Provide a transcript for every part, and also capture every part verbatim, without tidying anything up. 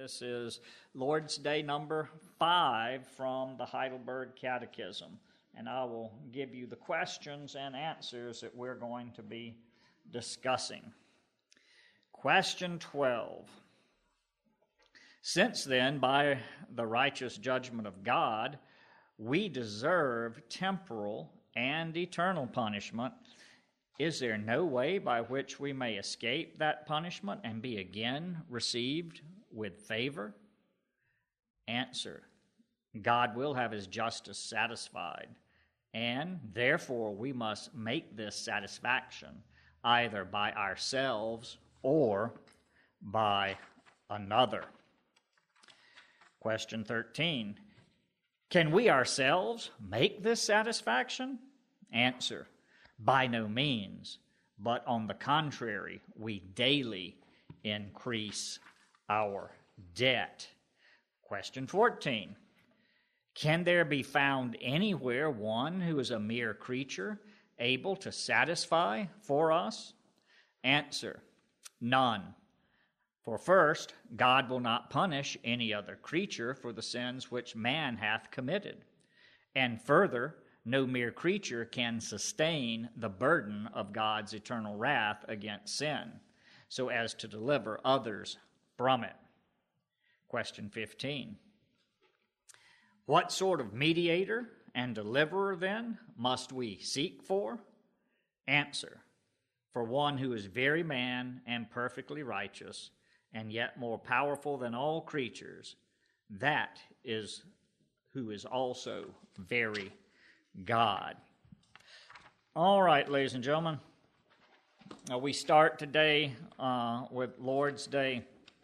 This is Lord's Day number five from the Heidelberg Catechism, and I will give you the questions and answers that we're going to be discussing. Question twelve. Since then, by the righteous judgment of God, we deserve temporal and eternal punishment, is there no way by which we may escape that punishment and be again received with favor? Answer: God will have his justice satisfied, and therefore we must make this satisfaction either by ourselves or by another. Question thirteen. Can we ourselves make this satisfaction? Answer: by no means, but on the contrary, we daily increase our debt. Question fourteen. Can there be found anywhere one who is a mere creature able to satisfy for us? Answer: none. For first, God will not punish any other creature for the sins which man hath committed. And further, no mere creature can sustain the burden of God's eternal wrath against sin, so as to deliver others from it. Question fifteen. What sort of mediator and deliverer, then, must we seek for? Answer: for one who is very man and perfectly righteous, and yet more powerful than all creatures, that is who is also very God. All right, ladies and gentlemen, uh, we start today uh, with Lord's Day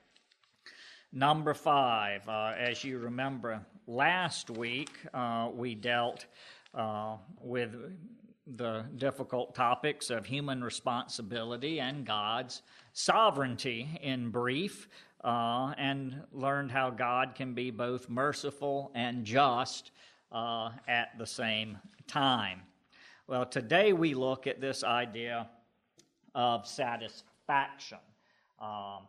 number five. Uh, as you remember, last week uh, we dealt uh, with the difficult topics of human responsibility and God's sovereignty in brief, uh, and learned how God can be both merciful and just uh, at the same time. Well, today we look at this idea of satisfaction. Um,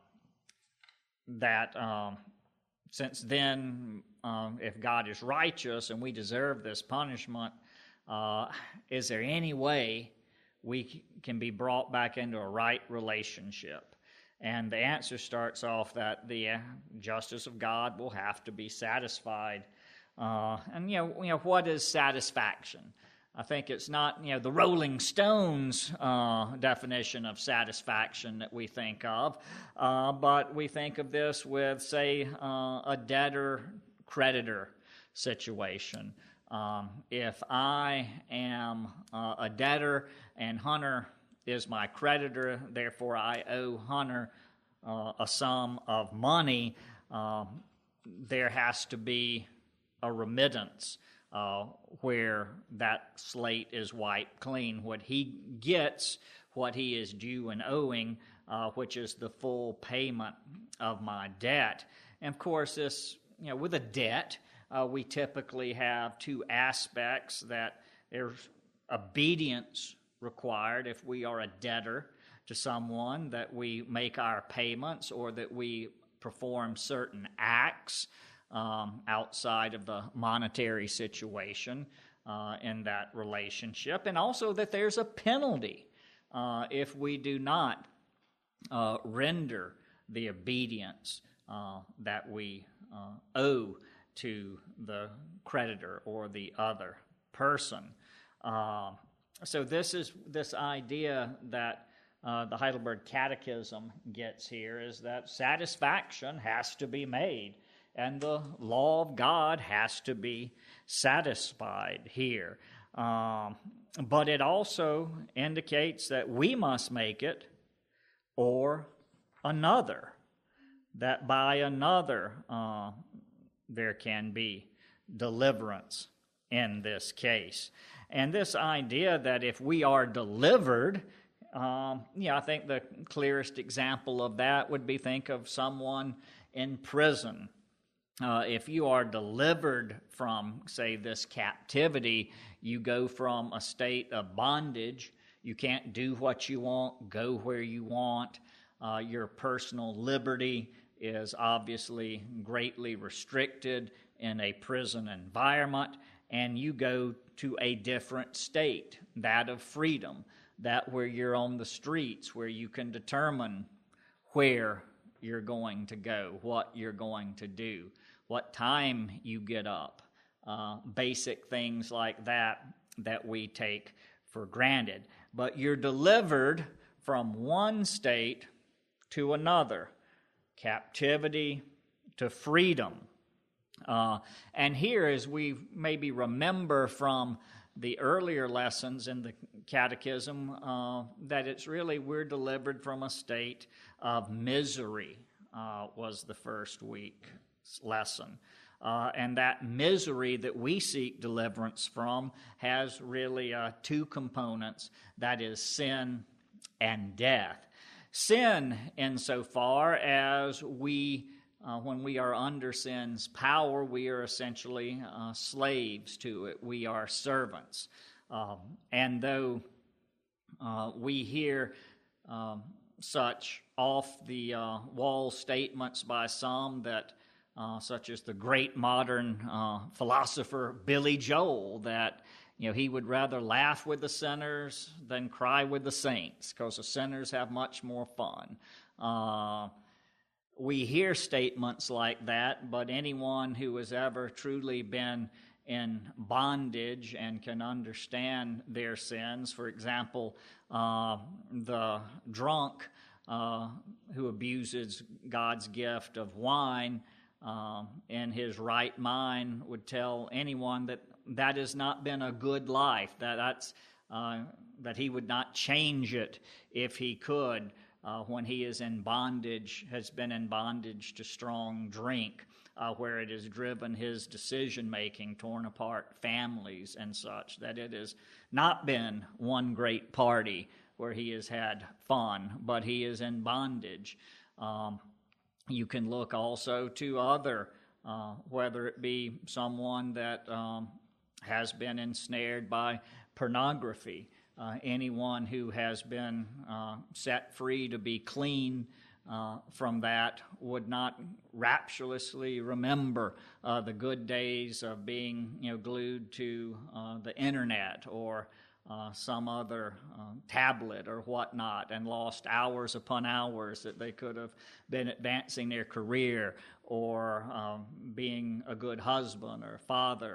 that um, since then, um, if God is righteous and we deserve this punishment, uh, is there any way we can be brought back into a right relationship? And the answer starts off that the uh, justice of God will have to be satisfied. Uh, and, you know, you know, what is satisfaction? I think it's not, you know, the Rolling Stones uh, definition of satisfaction that we think of, uh, but we think of this with, say, uh, a debtor-creditor situation. Um, if I am uh, a debtor and Hunter is my creditor, therefore I owe Hunter uh, a sum of money, uh, there has to be a remittance uh, where that slate is wiped clean. What he gets, what he is due and owing, uh, which is the full payment of my debt. And of course, this, you know, with a debt, Uh, we typically have two aspects, that there's obedience required if we are a debtor to someone, that we make our payments or that we perform certain acts um, outside of the monetary situation uh, in that relationship, and also that there's a penalty uh, if we do not uh, render the obedience uh, that we uh, owe to the creditor or the other person. Uh, so this is this idea that uh, the Heidelberg Catechism gets here, is that satisfaction has to be made, and the law of God has to be satisfied here. Um, but it also indicates that we must make it, or another, that by another uh, there can be deliverance in this case. And this idea that if we are delivered, um, yeah, I think the clearest example of that would be, think of someone in prison. Uh, if you are delivered from, say, this captivity, you go from a state of bondage. You can't do what you want, go where you want. Uh, your personal liberty is obviously greatly restricted in a prison environment, and you go to a different state, that of freedom, that where you're on the streets, where you can determine where you're going to go, what you're going to do, what time you get up, uh, basic things like that that we take for granted. But you're delivered from one state to another, captivity to freedom. Uh, and here, as we maybe remember from the earlier lessons in the catechism, uh, that it's really we're delivered from a state of misery, uh, was the first week's lesson. Uh, and that misery that we seek deliverance from has really uh, two components, that is sin and death. Sin insofar as we Uh, when we are under sin's power, we are essentially uh, slaves to it. We are servants. Um, and though uh, we hear um, such off-the-wall uh, statements by some that, uh, such as the great modern uh, philosopher Billy Joel, that you know he would rather laugh with the sinners than cry with the saints, because the sinners have much more fun. Uh, We hear statements like that, but anyone who has ever truly been in bondage and can understand their sins, for example, uh, the drunk uh, who abuses God's gift of wine uh, in his right mind would tell anyone that that has not been a good life, that that's uh, that he would not change it if he could. Uh, when he is in bondage, has been in bondage to strong drink, uh, where it has driven his decision-making, torn apart families and such, that it has not been one great party where he has had fun, but he is in bondage. Um, you can look also to other, uh, whether it be someone that um, has been ensnared by pornography, Uh, anyone who has been uh, set free to be clean uh, from that would not rapturously remember uh, the good days of being, you know, glued to uh, the internet or uh, some other uh, tablet or whatnot, and lost hours upon hours that they could have been advancing their career or um, being a good husband or father.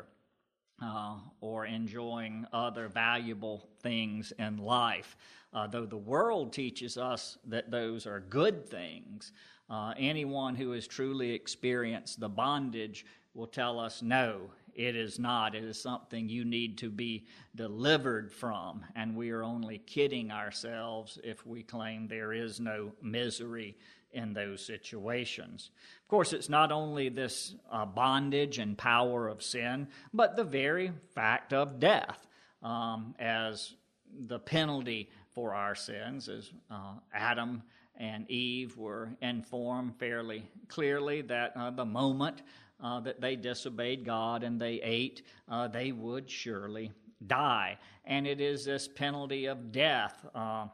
Uh, or enjoying other valuable things in life. Uh, though the world teaches us that those are good things, uh, anyone who has truly experienced the bondage will tell us, no, it is not. It is something you need to be delivered from, and we are only kidding ourselves if we claim there is no misery in those situations. Of course, it's not only this uh, bondage and power of sin, but the very fact of death um, as the penalty for our sins, as uh, Adam and Eve were informed fairly clearly that uh, the moment uh, that they disobeyed God and they ate, uh, they would surely die. And it is this penalty of death uh,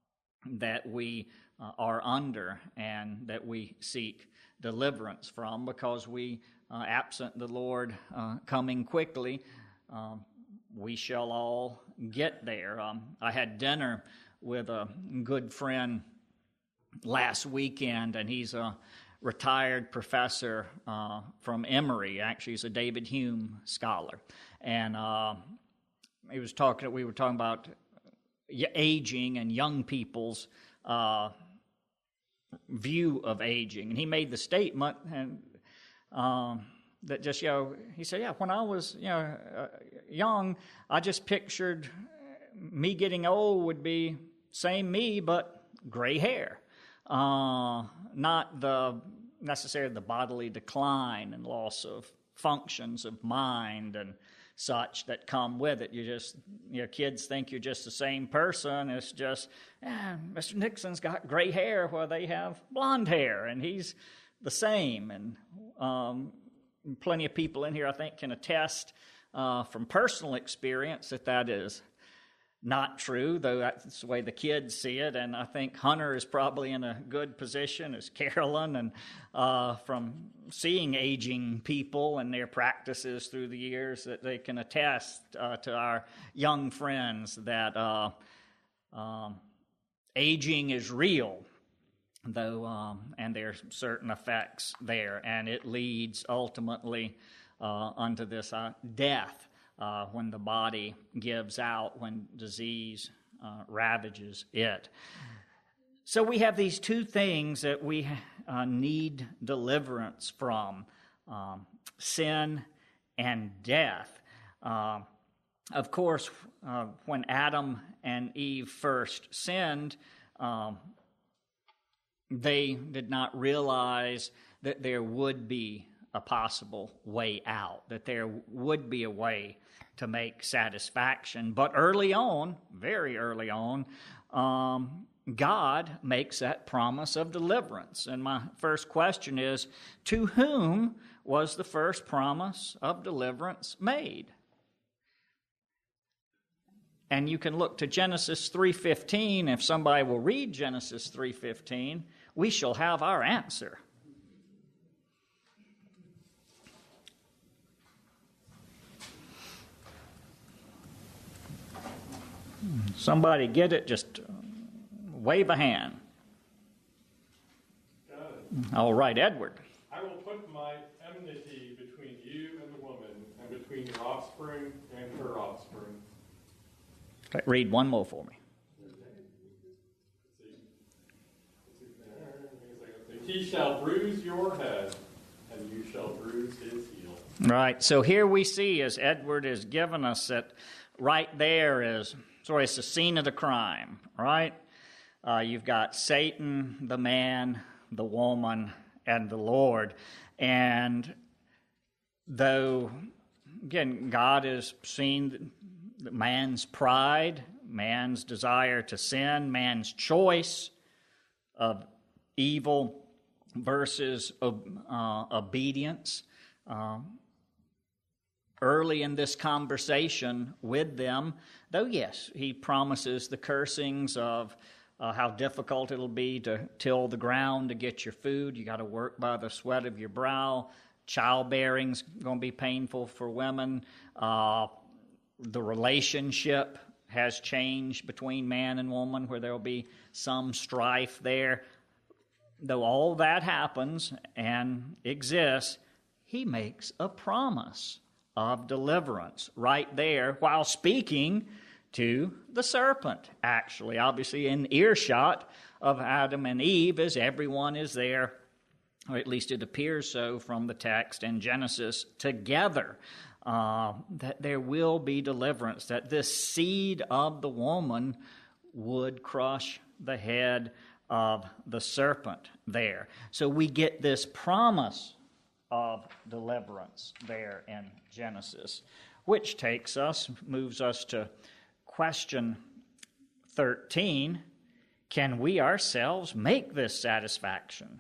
that we Uh, are under and that we seek deliverance from, because we, uh, absent the Lord uh, coming quickly, um, we shall all get there. Um, I had dinner with a good friend last weekend, and he's a retired professor uh, from Emory. Actually, he's a David Hume scholar, and uh, he was talking. We were talking about aging and young people's uh, view of aging, and he made the statement and um, that just you know he said, yeah, when I was you know uh, young, I just pictured me getting old would be same me but gray hair, uh, not the necessarily the bodily decline and loss of functions of mind and such that come with it. You just, you know, kids think you're just the same person. It's just, eh, Mister Nixon's got gray hair where they have blonde hair, and he's the same. And um, plenty of people in here, I think, can attest uh, from personal experience that that is not true, though that's the way the kids see it. And I think Hunter is probably in a good position, as Carolyn, and uh, from seeing aging people and their practices through the years, that they can attest uh, to our young friends that uh, um, aging is real, though, um, and there's certain effects there, and it leads ultimately uh, unto this uh, death. Uh, when the body gives out, when disease uh, ravages it. So we have these two things that we uh, need deliverance from, um, sin and death. Uh, of course, uh, when Adam and Eve first sinned, um, they did not realize that there would be a possible way out, that there would be a way to make satisfaction. But early on, very early on, um, God makes that promise of deliverance. And my first question is, to whom was the first promise of deliverance made? And you can look to Genesis three fifteen. If somebody will read Genesis three fifteen, we shall have our answer. Somebody get it, just wave a hand. Got it. All right, Edward. I will put my enmity between you and the woman, and between your offspring and her offspring. Okay, read one more for me. He shall bruise your head, and you shall bruise his heel. Right, so here we see, as Edward has given us, that right there is, sorry, it's the scene of the crime, right? Uh, you've got Satan, the man, the woman, and the Lord. And though, again, God has seen man's pride, man's desire to sin, man's choice of evil versus uh, obedience. Um, early in this conversation with them, though, yes, he promises the cursings of uh, how difficult it'll be to till the ground to get your food. You got to work by the sweat of your brow. Childbearing's going to be painful for women. Uh, the relationship has changed between man and woman, where there will be some strife there. Though all that happens and exists, he makes a promise of deliverance right there while speaking to the serpent, actually. Obviously in earshot of Adam and Eve, as everyone is there, or at least it appears so from the text in Genesis, together, uh, that there will be deliverance, that this seed of the woman would crush the head of the serpent there. So we get this promise of deliverance there in Genesis, which takes us, moves us to question thirteen. Can we ourselves make this satisfaction?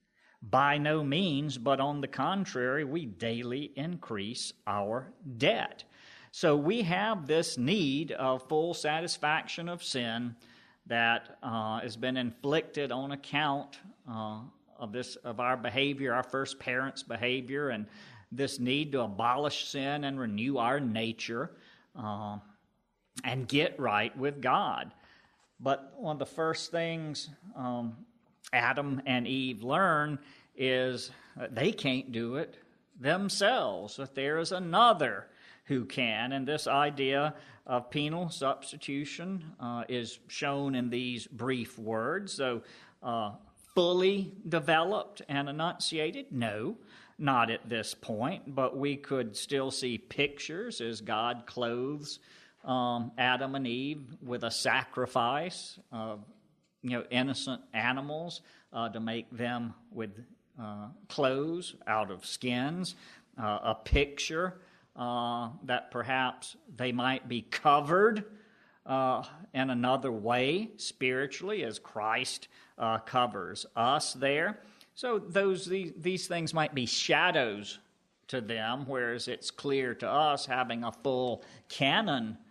By no means, but on the contrary, we daily increase our debt. So we have this need of full satisfaction of sin that uh, has been inflicted on account uh, of this of our behavior, our first parents' behavior, and this need to abolish sin and renew our nature uh, and get right with God. But one of the first things um, Adam and Eve learn is that they can't do it themselves, that there is another who can. And this idea of penal substitution uh, is shown in these brief words. So uh, fully developed and enunciated? No, not at this point, but we could still see pictures as God clothes um, Adam and Eve with a sacrifice of you know, innocent animals uh, to make them with uh, clothes out of skins, uh, a picture uh, that perhaps they might be covered uh, in another way spiritually as Christ uh, covers us there. So those these, these things might be shadows to them, whereas it's clear to us, having a full canon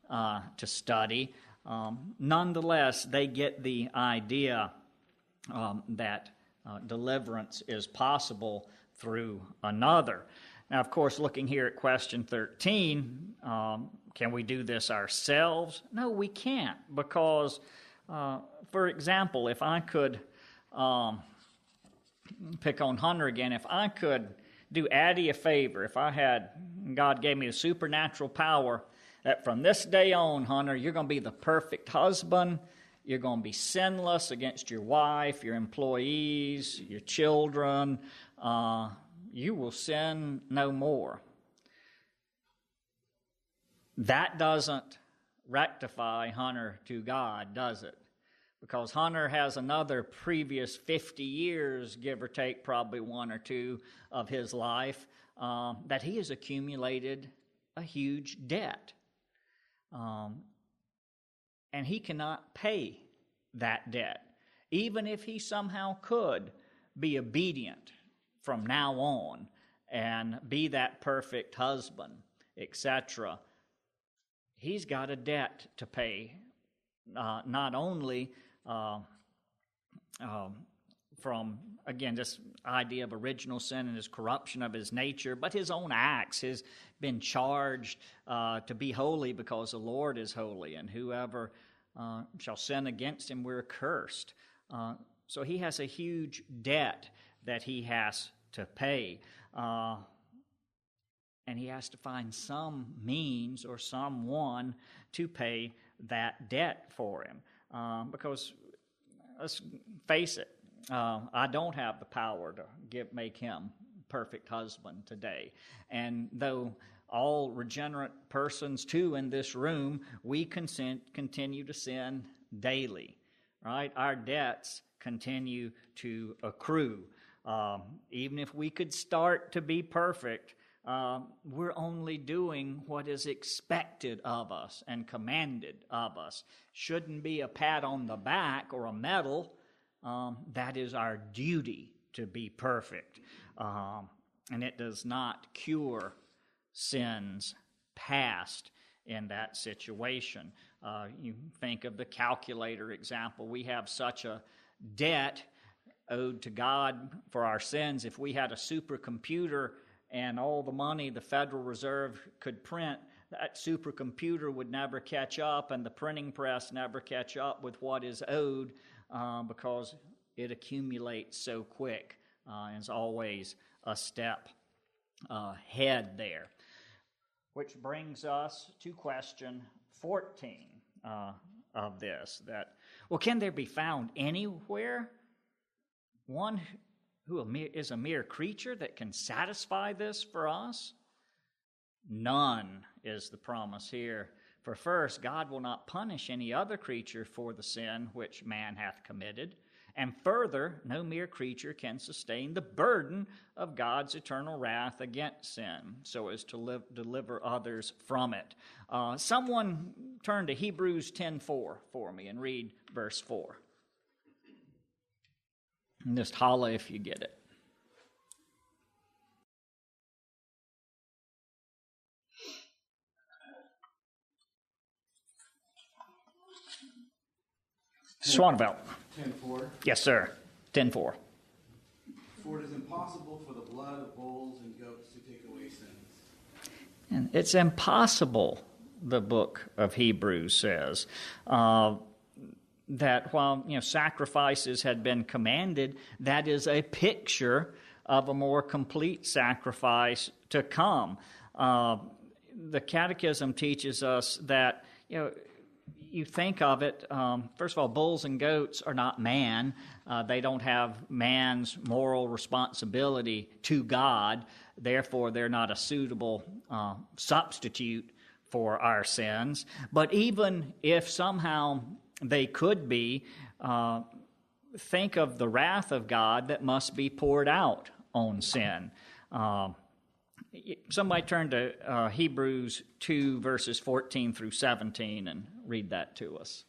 uh, to study. Um, nonetheless, they get the idea um, that uh, deliverance is possible through another. Now, of course, looking here at question thirteen, um, can we do this ourselves? No, we can't, because, uh, for example, if I could um, pick on Hunter again, if I could do Addie a favor, if I had, God gave me a supernatural power that from this day on, Hunter, you're going to be the perfect husband, you're going to be sinless against your wife, your employees, your children, uh, you will sin no more. That doesn't rectify Hunter to God, does it? Because Hunter has another previous fifty years, give or take probably one or two of his life, um, that he has accumulated a huge debt. Um, and he cannot pay that debt, even if he somehow could be obedient from now on and be that perfect husband, et cetera. He's got a debt to pay, uh, not only uh, um, from, again, this idea of original sin and his corruption of his nature, but his own acts. He's been charged uh, to be holy because the Lord is holy, and whoever uh, shall sin against him, we're cursed. Uh, so he has a huge debt that he has to pay. Uh, and he has to find some means or someone to pay that debt for him. Um, because, let's face it, uh, I don't have the power to give, make him perfect husband today. And though all regenerate persons, too, in this room, we consent, continue to sin daily, right? Our debts continue to accrue. Um, even if we could start to be perfect, uh, we're only doing what is expected of us and commanded of us. Shouldn't be a pat on the back or a medal. Um, that is our duty to be perfect. Um, and it does not cure sins past in that situation. Uh, you think of the calculator example. We have such a debt owed to God for our sins. If we had a supercomputer and all the money the Federal Reserve could print, that supercomputer would never catch up, and the printing press never catch up with what is owed uh, because it accumulates so quick. Uh, and it's always a step uh, ahead there. Which brings us to question fourteen uh, of this, that, well, can there be found anywhere one who is a mere creature that can satisfy this for us? None is the promise here. For first, God will not punish any other creature for the sin which man hath committed. And further, no mere creature can sustain the burden of God's eternal wrath against sin, so as to live, deliver others from it. Uh, someone turn to Hebrews ten four for me and read verse four. And just holla if you get it. Swanevelt. ten four. Yes, sir. ten four. For it is impossible for the blood of bulls and goats to take away sins. And it's impossible, the book of Hebrews says, uh, that while, you know, sacrifices had been commanded, that is a picture of a more complete sacrifice to come. Uh, the Catechism teaches us that, you know, you think of it, um, first of all, bulls and goats are not man. Uh, they don't have man's moral responsibility to God. Therefore, they're not a suitable uh, substitute for our sins. But even if somehow they could be, uh, think of the wrath of God that must be poured out on sin. Uh, Somebody turn to uh, Hebrews two, verses fourteen through seventeen, and read that to us.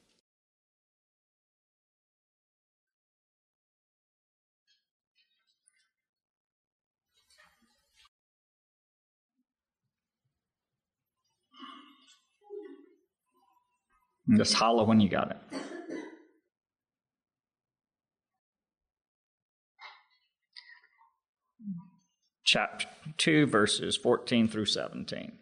Just holler when you got it. Chapter two, verses fourteen through seventeen.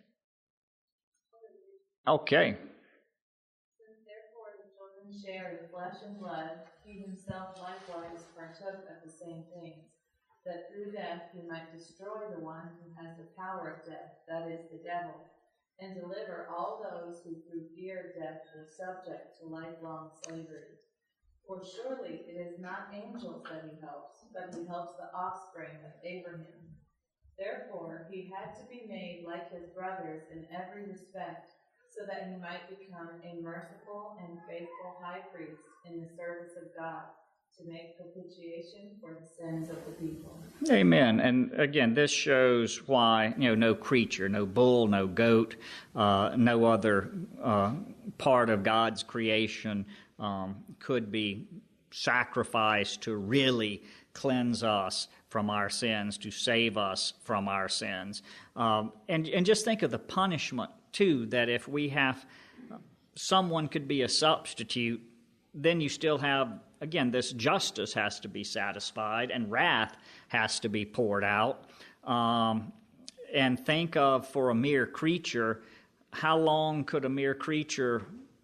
Okay. Since therefore the children share in flesh and blood, he himself likewise partook of the same things, that through death he might destroy the one who has the power of death, that is, the devil, and deliver all those who through fear of death were subject to lifelong slavery. For surely it is not angels that he helps, but he helps the offspring of Abraham. Therefore he had to be made like his brothers in every respect, so that he might become a merciful and faithful high priest in the service of God, to make propitiation for the sins of the people. Amen. And again, this shows why, you know, no creature, no bull, no goat, uh, no other uh, part of God's creation um, could be sacrificed to really cleanse us from our sins, to save us from our sins. Um, and, and just think of the punishment, too, that if we have, someone could be a substitute, then you still have, again, this justice has to be satisfied and wrath has to be poured out. Um, and think of, for a mere creature, how long could a mere creature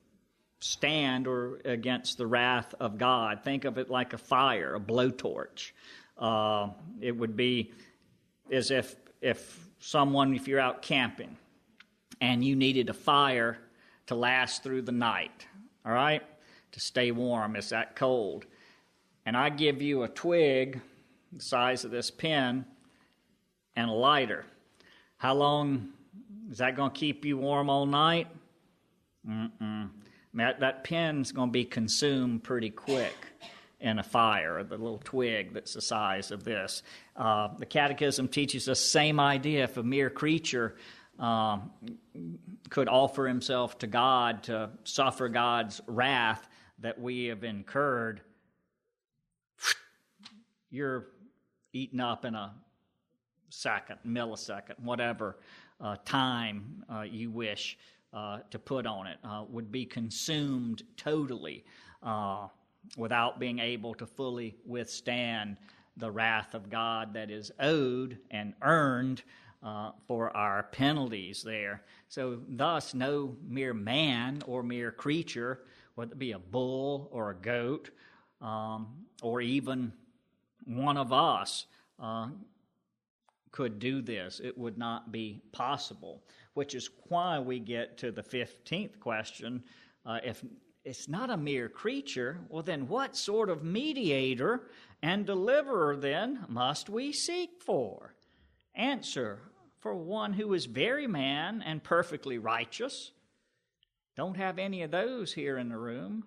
stand or against the wrath of God? Think of it like a fire, a blowtorch. Uh, it would be as if if someone, if you're out camping and you needed a fire to last through the night, all right, to stay warm, it's that cold, and I give you a twig the size of this pin and a lighter. How long is that going to keep you warm all night? Mm-mm. That, that pin's going to be consumed pretty quick in a fire, the little twig that's the size of this. Uh, the Catechism teaches us the same idea. If a mere creature um, could offer himself to God to suffer God's wrath that we have incurred, you're eaten up in a second, millisecond, whatever uh, time uh, you wish uh, to put on it, uh, would be consumed totally uh, without being able to fully withstand the wrath of God that is owed and earned uh, for our penalties there. So thus, no mere man or mere creature, whether it be a bull or a goat, um, or even one of us, uh, could do this. It would not be possible, which is why we get to the fifteenth question. Uh, if it's not a mere creature, well then what sort of mediator and deliverer then must we seek for? Answer, for one who is very man and perfectly righteous. Don't have any of those here in the room.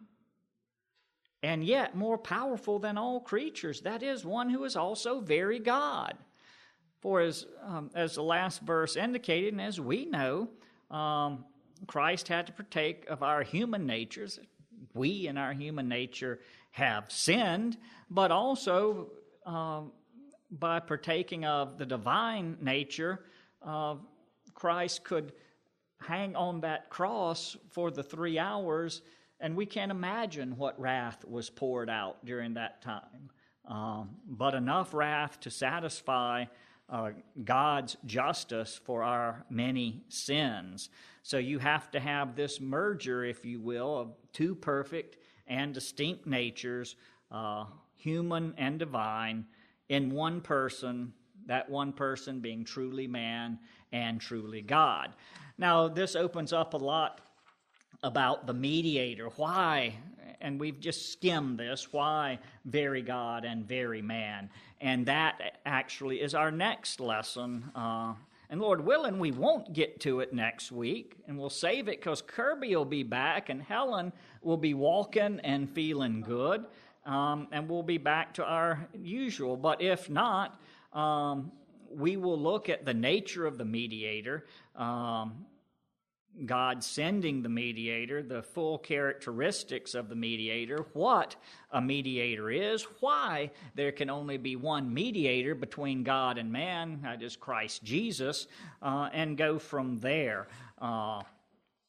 And yet more powerful than all creatures, that is, one who is also very God. For as, um, as the last verse indicated, and as we know, um, Christ had to partake of our human natures. We in our human nature have sinned, but also uh, by partaking of the divine nature, uh, Christ could hang on that cross for the three hours, and we can't imagine what wrath was poured out during that time. Um, but enough wrath to satisfy uh, God's justice for our many sins. So you have to have this merger, if you will, of two perfect and distinct natures, uh, human and divine, in one person, that one person being truly man and truly God. Now, this opens up a lot about the mediator. Why, and we've just skimmed this, why very God and very man? And that actually is our next lesson. Uh, and Lord willing, we won't get to it next week, and we'll save it because Kirby will be back and Helen will be walking and feeling good, um, and we'll be back to our usual. But if not, um, we will look at the nature of the mediator, um, God sending the mediator, the full characteristics of the mediator, what a mediator is, why there can only be one mediator between God and man, that is Christ Jesus, uh, and go from there. Uh,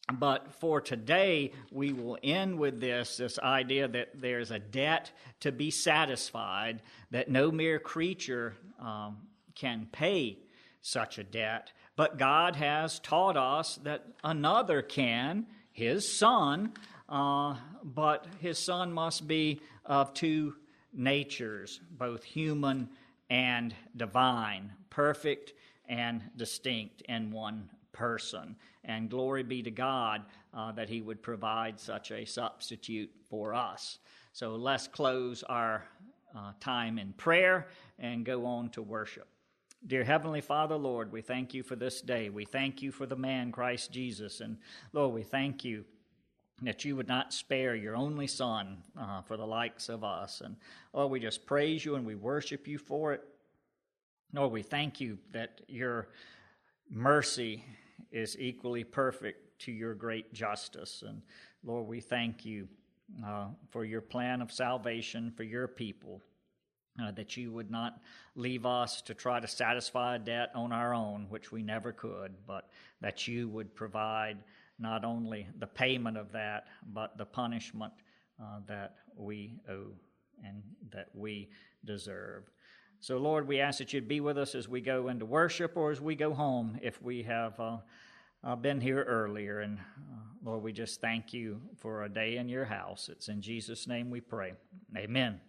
But for today, we will end with this, this idea that there's a debt to be satisfied, that no mere creature um, can pay such a debt. But God has taught us that another can, his Son, uh, but his Son must be of two natures, both human and divine, perfect and distinct in one person. And glory be to God uh, that he would provide such a substitute for us. So let's close our uh, time in prayer and go on to worship. Dear Heavenly Father, Lord, we thank you for this day. We thank you for the man, Christ Jesus. And Lord, we thank you that you would not spare your only Son uh, for the likes of us. And Lord, we just praise you and we worship you for it. Lord, we thank you that your mercy is equally perfect to your great justice. And Lord, we thank you uh, for your plan of salvation for your people, uh, that you would not leave us to try to satisfy a debt on our own, which we never could, but that you would provide not only the payment of that, but the punishment uh, that we owe and that we deserve. So, Lord, we ask that you'd be with us as we go into worship or as we go home if we have uh, uh, been here earlier. And, uh, Lord, we just thank you for a day in your house. It's in Jesus' name we pray. Amen.